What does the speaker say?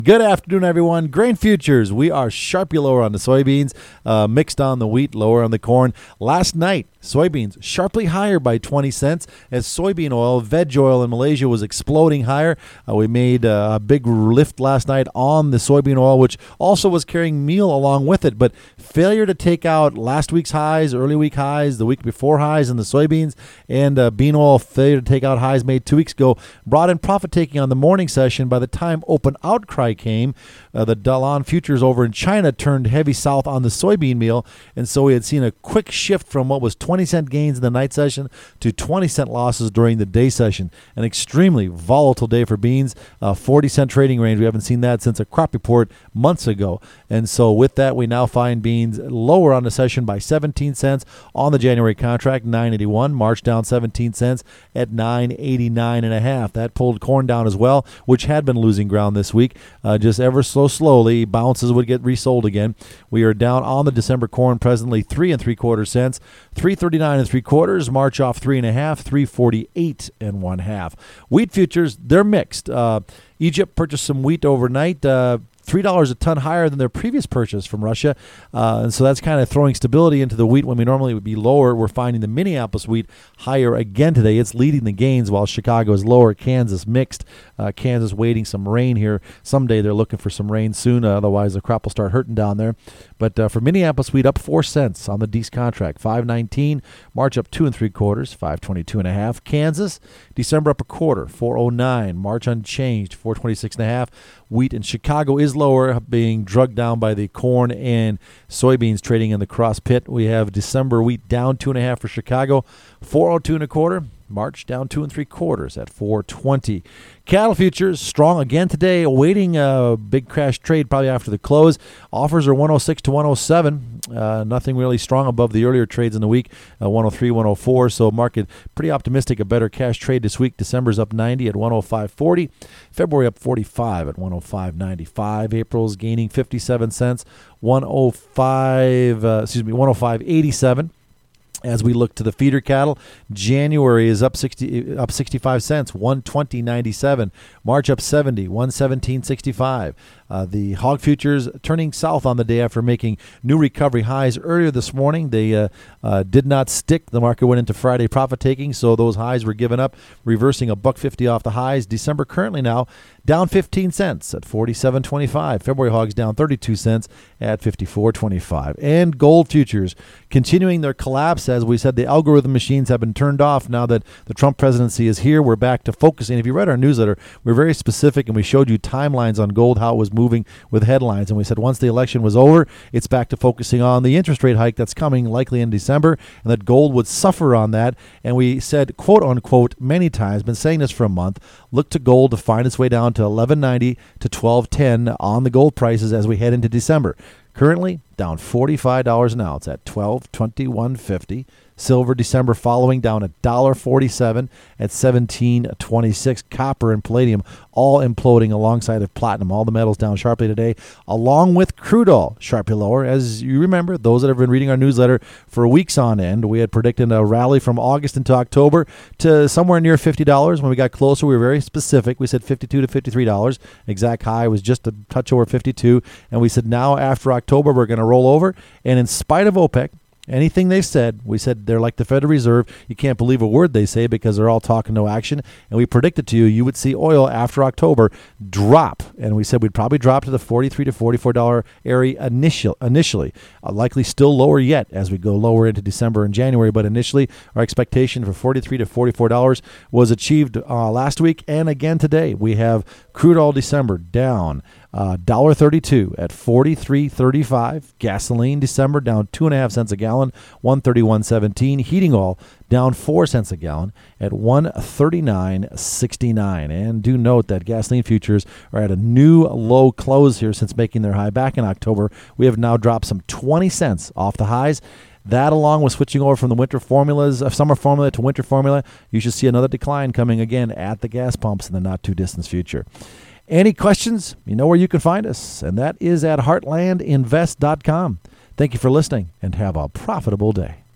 Good afternoon, everyone. Grain futures, we are sharply lower on the soybeans, mixed on the wheat, lower on the corn. Last night, soybeans sharply higher by 20 cents as soybean oil, veg oil in Malaysia was exploding higher. We made a big lift last night on the soybean oil, which also was carrying meal along with it. But failure to take out last week's highs, early week highs, the week before highs in the soybeans, and bean oil failure to take out highs made 2 weeks ago brought in profit taking on the morning session. By the time open outcry came, the Dalian futures over in China turned heavy south on the soybean meal, and so we had seen a quick shift from what was 20-cent gains in the night session to 20-cent losses during the day session. An extremely volatile day for beans, 40-cent trading range. We haven't seen that since a crop report months ago, and so with that, we now find beans lower on the session by 17 cents on the January contract, 9.81. March down 17 cents at 9.89.5. That pulled corn down as well, which had been losing ground this week. Just ever so slowly, bounces would get resold again. We are down on the December corn presently 3 3/4 cents, 3.39 3/4. March off 3.5, 3.48 1/2. Wheat futures, they're mixed. Egypt purchased some wheat overnight. $3 a ton higher than their previous purchase from Russia. And so that's kind of throwing stability into the wheat when we normally would be lower. We're finding the Minneapolis wheat higher again today. It's leading the gains while Chicago is lower. Kansas mixed. Kansas waiting some rain here. Someday they're looking for some rain soon. Otherwise, the crop will start hurting down there. But for Minneapolis wheat, up 4 cents on the Dees contract. 5.19. March up 2 3/4. 5.22.5. Kansas, December up a quarter. 4.09. March unchanged. 4.26.5. Wheat in Chicago is lower, being drugged down by the corn and soybeans trading in the cross pit. We have December wheat down 2.5 for Chicago, 4.02 1/4. March down 2 3/4 at 4.20. Cattle futures strong again today, awaiting a big crash trade probably after the close. Offers are 106 to 107. Nothing really strong above the earlier trades in the week, 103, 104. So market pretty optimistic, a better cash trade this week. December's up 90 at 105.40. February up 45 at 105.95. April's gaining 57 cents, 105.87. As we look to the feeder cattle, January is up 65 cents, 120.97. March up 70, 117.65. The hog futures turning south on the day after making new recovery highs earlier this morning. They did not stick. The market went into Friday profit taking, so those highs were given up, reversing $1.50 off the highs. December currently now down 15 cents at 47.25. February hogs down 32 cents at 54.25. And gold futures continuing their collapse. As we said, the algorithm machines have been turned off now that the Trump presidency is here. We're back to focusing. If you read our newsletter, we're very specific, and we showed you timelines on gold, how it was moving with headlines. And we said once the election was over, it's back to focusing on the interest rate hike that's coming likely in December, and that gold would suffer on that. And we said, quote unquote, many times, been saying this for a month, look to gold to find its way down to 11.90 to 12.10 on the gold prices as we head into December. Currently down $45 an ounce at $12.2150. Silver December following down $1.47 at $17.26. Copper and palladium all imploding alongside of platinum. All the metals down sharply today, along with crude oil sharply lower. As you remember, those that have been reading our newsletter for weeks on end, we had predicted a rally from August into October to somewhere near $50. When we got closer, we were very specific. We said $52 to $53. Exact high was just a touch over 52. And we said now after October, we're going to roll over. And in spite of OPEC, anything they've said, we said they're like the Federal Reserve. You can't believe a word they say because they're all talk and no action. And we predicted to you, you would see oil after October drop. And we said we'd probably drop to the $43 to $44 area initially. Likely still lower yet as we go lower into December and January. But initially, our expectation for $43 to $44 was achieved last week and again today. We have crude oil December down $1.32 at $43.35. Gasoline December down 2.5 cents a gallon, $131.17. Heating oil down 4 cents a gallon at $139.69. And do note that gasoline futures are at a new low close here since making their high back in October. We have now dropped some 20 cents off the highs. That, along with switching over from the summer formula to winter formula, you should see another decline coming again at the gas pumps in the not-too-distant future. Any questions? You know where you can find us, and that is at heartlandinvest.com. Thank you for listening, and have a profitable day.